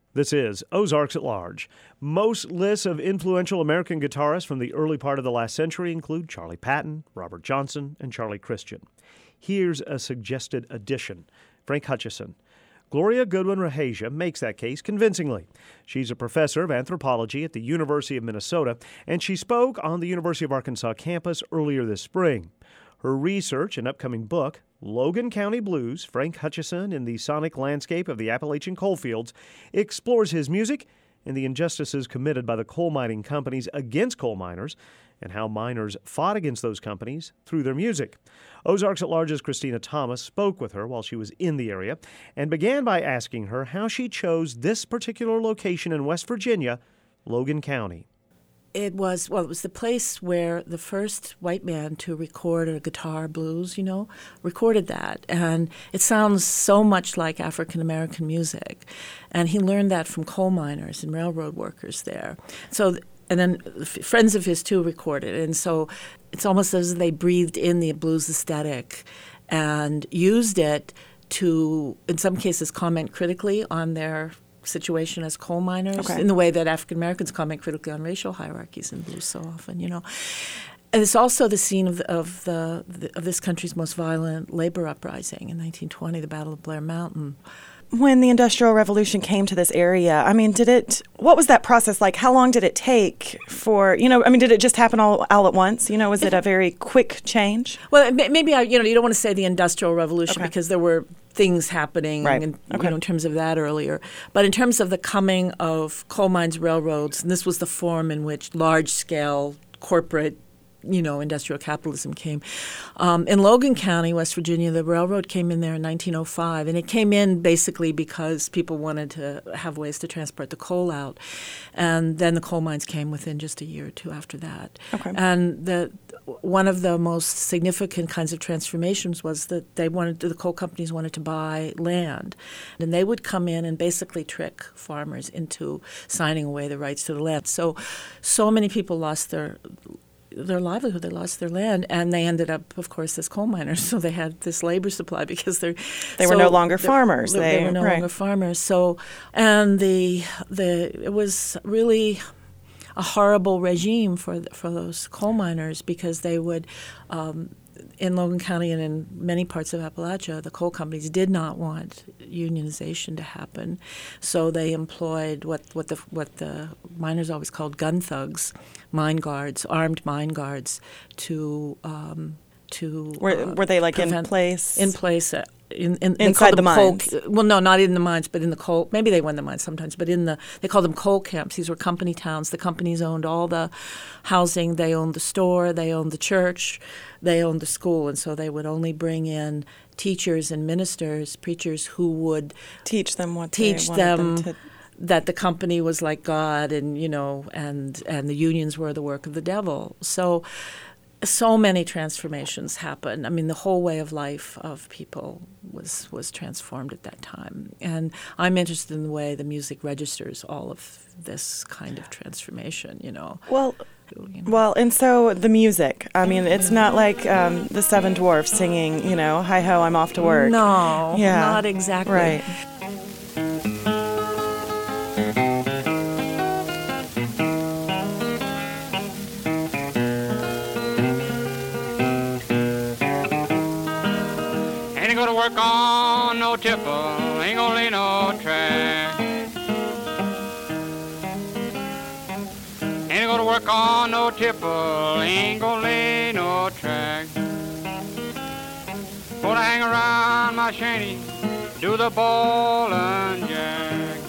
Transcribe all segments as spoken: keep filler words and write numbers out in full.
This is Ozarks at Large. Most lists of influential American guitarists from the early part of the last century include Charlie Patton, Robert Johnson, and Charlie Christian. Here's a suggested addition: Frank Hutcheson. Gloria Goodwin-Rahasia makes that case convincingly. She's a professor of anthropology at the University of Minnesota, and she spoke on the University of Arkansas campus earlier this spring. Her research and upcoming book, Logan County Blues, Frank Hutcheson in the Sonic Landscape of the Appalachian Coalfields, explores his music and the injustices committed by the coal mining companies against coal miners, and how miners fought against those companies through their music. Ozarks at Large's Christina Thomas spoke with her while she was in the area and began by asking her how she chose this particular location in West Virginia, Logan County. It was, well, it was the place where the first white man to record a guitar blues, you know, recorded that. And it sounds so much like African-American music. And he learned that from coal miners and railroad workers there. So, and then f- friends of his, too, recorded. And so it's almost as if they breathed in the blues aesthetic and used it to, in some cases, comment critically on their situation as coal miners, okay. in the way that African Americans comment critically on racial hierarchies in blues so often, you know. And it's also the scene of the, of the, the of this country's most violent labor uprising in nineteen twenty, the Battle of Blair Mountain. When the Industrial Revolution came to this area, I mean, did it, what was that process like? How long did it take for, you know, I mean, did it just happen all, all at once? You know, was it a very quick change? Well, maybe, I, you know, you don't want to say the Industrial Revolution okay. because there were things happening right. in, okay. you know, in terms of that earlier. But in terms of the coming of coal mines, railroads, and this was the form in which large-scale corporate you know, industrial capitalism came. Um, in Logan County, West Virginia, the railroad came in there in nineteen oh five, and it came in basically because people wanted to have ways to transport the coal out. And then the coal mines came within just a year or two after that. Okay. And the one of the most significant kinds of transformations was that they wanted the coal companies wanted to buy land, and they would come in and basically trick farmers into signing away the rights to the land. So, so many people lost their their livelihood, they lost their land, and they ended up, of course, as coal miners. So they had this labor supply because they're they so were no longer farmers. They, they, they were no right. longer farmers. So, and the the it was really a horrible regime for for those coal miners because they would. Um, in Logan County and in many parts of Appalachia, the coal companies did not want unionization to happen, so they employed what, what the what the miners always called gun thugs, mine guards, armed mine guards, to um, to were uh, were they like prevent, in place in place. Uh, In, in, Inside the mines? Coal, well, no, not in the mines, but in the coal. Maybe they went in the mines sometimes, but in the they called them coal camps. These were company towns. The companies owned all the housing. They owned the store. They owned the church. They owned the school, and so they would only bring in teachers and ministers, preachers who would teach them what teach they wanted them. them to that the company was like God, and you know, and and the unions were the work of the devil. So. So many transformations happened. I mean, the whole way of life of people was was transformed at that time. And I'm interested in the way the music registers all of this kind of transformation, you know. Well, you know. well, and so the music. I mean, it's not like um, the Seven Dwarfs singing, you know, hi-ho, I'm off to work. No, yeah. not exactly. Right. Work on no tipple, ain't gonna lay no track. Ain't gonna work on no tipple, ain't gonna lay no track. Gonna hang around my shanty, do the ball and jack.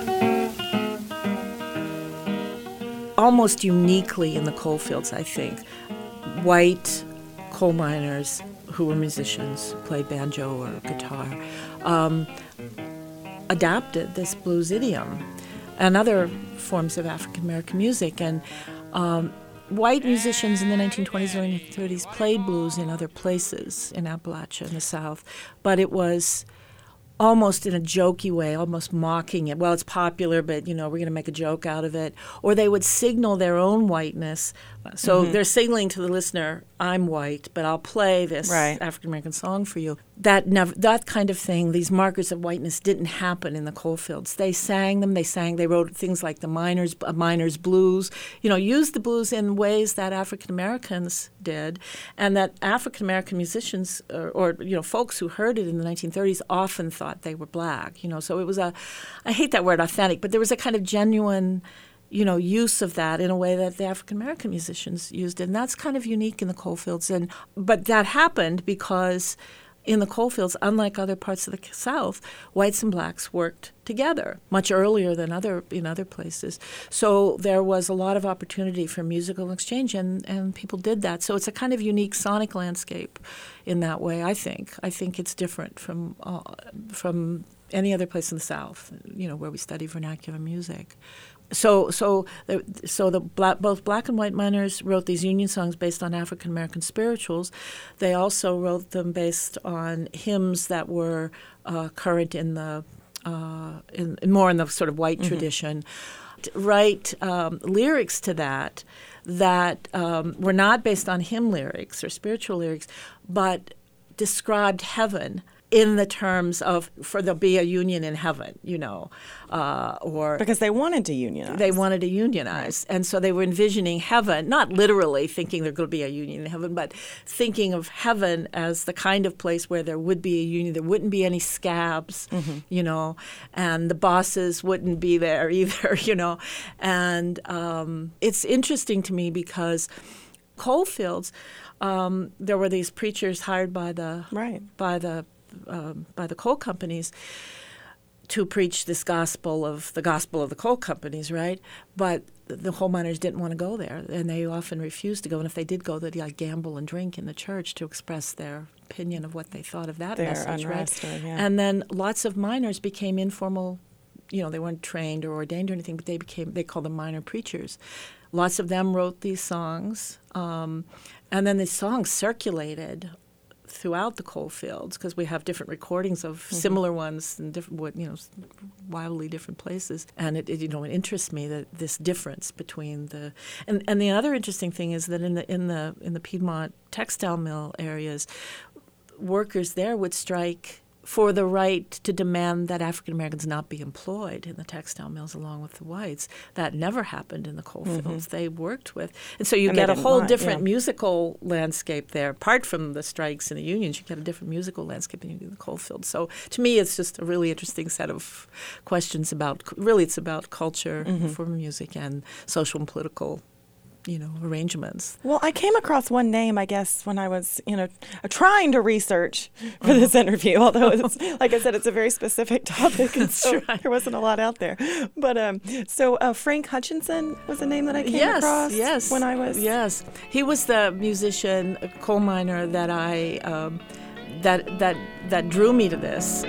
Almost uniquely in the coal fields, I think, white coal miners who were musicians, played banjo or guitar, um, adapted this blues idiom and other forms of African-American music. And um, white musicians in the nineteen twenties, early thirties played blues in other places in Appalachia in the South, but it was almost in a jokey way, almost mocking it. Well, it's popular, but, you know, we're going to make a joke out of it. Or they would signal their own whiteness So mm-hmm. they're signaling to the listener, I'm white, but I'll play this right. African-American song for you. That never, that kind of thing, these markers of whiteness didn't happen in the coalfields. They sang them, they sang, they wrote things like the miners, uh, miners blues, you know, used the blues in ways that African-Americans did, and that African-American musicians or, or, you know, folks who heard it in the nineteen thirties often thought they were black, you know. So it was a, I hate that word authentic, but there was a kind of genuine, you know, use of that in a way that the African-American musicians used it. And that's kind of unique in the coalfields. And but that happened because in the coalfields, unlike other parts of the South, whites and blacks worked together much earlier than other in other places. So there was a lot of opportunity for musical exchange, and, and people did that. So it's a kind of unique sonic landscape in that way, I think. I think it's different from uh, from any other place in the South, you know, where we study vernacular music. So, so, the, so the black, both black and white miners wrote these Union songs based on African American spirituals. They also wrote them based on hymns that were uh, current in the, uh, in, in more in the sort of white mm-hmm. tradition. To write um, lyrics to that that um, were not based on hymn lyrics or spiritual lyrics, but described heaven in the terms of, for there'll be a union in heaven, you know, uh, or... Because they wanted to unionize. They wanted to unionize. And so they were envisioning heaven, not literally thinking there's going to be a union in heaven, but thinking of heaven as the kind of place where there would be a union. There wouldn't be any scabs, mm-hmm. you know, and the bosses wouldn't be there either, you know. And um, it's interesting to me because coalfields, um, there were these preachers hired by the... Right. by the Um, by the coal companies to preach this gospel of the gospel of the coal companies, right? But the coal miners didn't want to go there, and they often refused to go. And if they did go, they'd like gamble and drink in the church to express their opinion of what they thought of that Their message, unrest, right? Or, yeah. And then lots of miners became informal. You know, they weren't trained or ordained or anything, but they became, they called them minor preachers. Lots of them wrote these songs, um, and then these songs circulated throughout the coal fields, because we have different recordings of mm-hmm. similar ones in different, you know, wildly different places. And it, it, you know, it interests me that this difference between the and, and the other interesting thing is that in the in the in the Piedmont textile mill areas, workers there would strike for the right to demand that African Americans not be employed in the textile mills along with the whites. That never happened in the coal fields. Mm-hmm. They worked with. And so you and get a whole mind, different yeah. musical landscape there. Apart from the strikes and the unions, you get a different musical landscape in the coal fields. So to me, it's just a really interesting set of questions about, really it's about culture mm-hmm. for music and social and political, you know, arrangements. Well, I came across one name, I guess, when I was, you know, trying to research for this interview, although it's, like I said, it's a very specific topic, and so right. there wasn't a lot out there. But um, so uh, Frank Hutchinson was a name that I came yes, across yes, when I was... Yes, he was the musician, a coal miner that I, um, that, that, that drew me to this.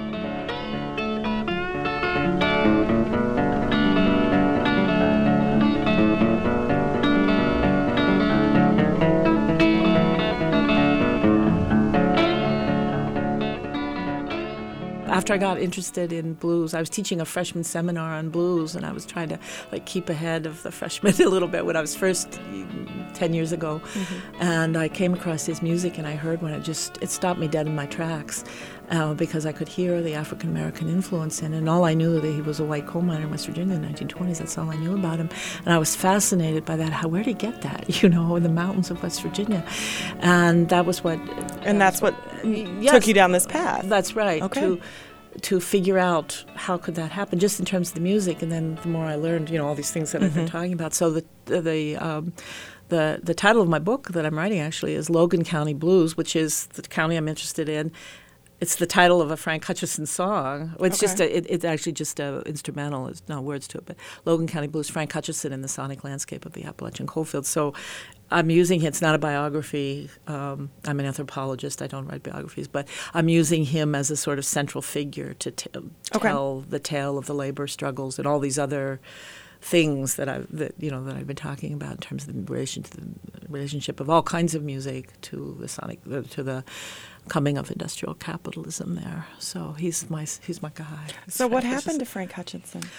After I got interested in blues, I was teaching a freshman seminar on blues, and I was trying to like keep ahead of the freshmen a little bit when I was first ten years ago. Mm-hmm. And I came across his music, and I heard when it just it stopped me dead in my tracks uh, because I could hear the African American influence in it. And all I knew that he was a white coal miner in West Virginia in the nineteen twenties. That's all I knew about him, and I was fascinated by that. How where did he get that? You know, in the mountains of West Virginia, and that was what. And that's what yes, took you down this path. That's right. Okay. To, to figure out how could that happen, just in terms of the music, and then the more I learned, you know, all these things that mm-hmm. I've been talking about. So the the um, the the title of my book that I'm writing actually is Logan County Blues, which is the county I'm interested in. It's the title of a Frank Hutchinson song. It's okay. just a, it, it's actually just a instrumental. There's no words to it, but Logan County Blues, Frank Hutchinson in the sonic landscape of the Appalachian coalfields. So I'm using it. It's not a biography. Um, I'm an anthropologist. I don't write biographies, but I'm using him as a sort of central figure to t- okay. tell the tale of the labor struggles and all these other things that I that you know that I've been talking about in terms of the relation to the relationship of all kinds of music to the sonic to the coming of industrial capitalism there. So he's my he's my guy. So what happened to Frank Hutchinson?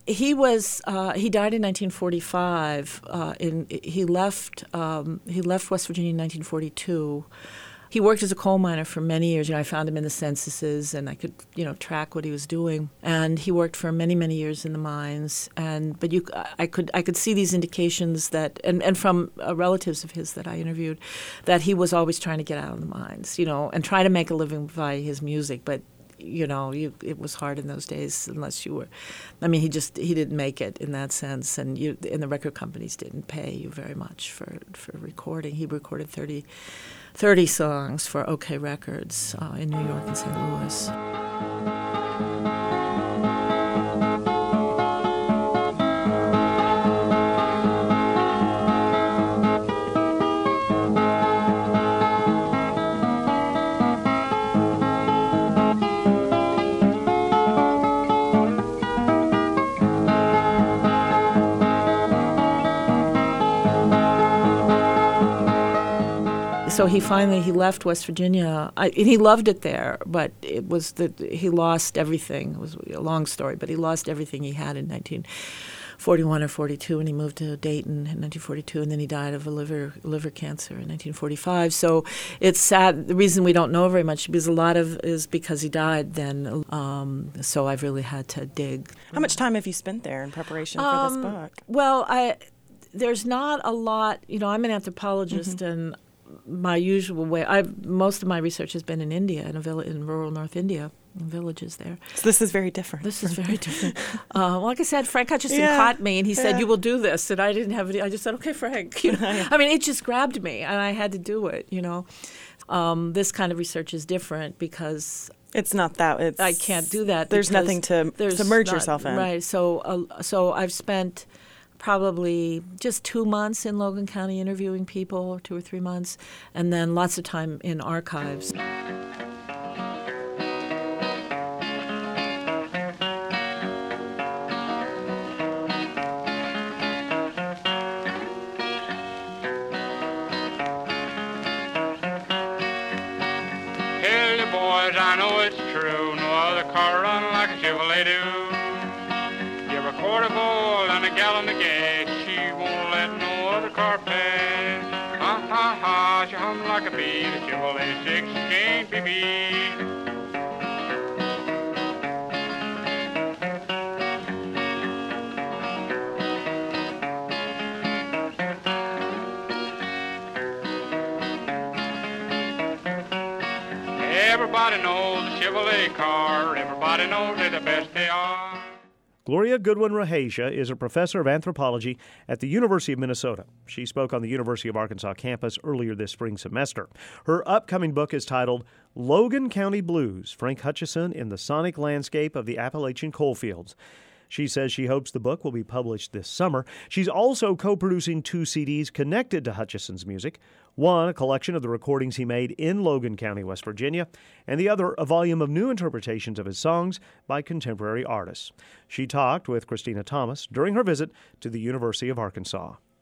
He was uh, he died in nineteen forty-five. Uh, in he left um, he left West Virginia in nineteen forty-two. He worked as a coal miner for many years. You know, I found him in the censuses, and I could you know track what he was doing. And he worked for many many years in the mines. And but you I could I could see these indications that and, and from uh, relatives of his that I interviewed, that he was always trying to get out of the mines. You know, and try to make a living by his music, but. You know, you, it was hard in those days unless you were. I mean, he just he didn't make it in that sense, and you and the record companies didn't pay you very much for, for recording. He recorded thirty, thirty songs for OK Records uh, in New York and Saint Louis. So he finally he left West Virginia, I, and he loved it there. But it was that he lost everything. It was a long story, but he lost everything he had in nineteen forty-one or forty-two, and he moved to Dayton in nineteen forty-two, and then he died of a liver liver cancer in nineteen forty-five. So it's sad. The reason we don't know very much because a lot of is because he died then. Um, so I've really had to dig. How much time have you spent there in preparation for um, this book? Well, I there's not a lot. You know, I'm an anthropologist, Mm-hmm. and my usual way, I've most of my research has been in India, in a vill- in rural North India, in villages there. So this is very different. This is very different. Uh, like I said, Frank Hutchison Yeah, caught me, and he said, yeah. "You will do this," and I didn't have any. I just said, "Okay, Frank." You know? I mean, it just grabbed me, and I had to do it. You know, um, this kind of research is different because It's not that. It's I can't do that. There's because nothing to there's submerge not- yourself in. Right. So, uh, so I've spent probably just two months in Logan County interviewing people, two or three months, and then lots of time in archives. Tell the boys I know it's true, no other car run like a Chevrolet do. Give her a quarter bowl and a gallon of gas, she won't let no other car pass. Ha ha ha, she hums like a bee, the Chevrolet six can't be beat. Everybody knows the Chevrolet car. Everybody knows they're the best they are. Gloria Goodwin Rahasia is a professor of anthropology at the University of Minnesota. She spoke on the University of Arkansas campus earlier this spring semester. Her upcoming book is titled Logan County Blues, Frank Hutchison in the Sonic Landscape of the Appalachian Coalfields. She says she hopes the book will be published this summer. She's also co-producing two C Ds connected to Hutchison's music. One, a collection of the recordings he made in Logan County, West Virginia, and the other, a volume of new interpretations of his songs by contemporary artists. She talked with Christina Thomas during her visit to the University of Arkansas.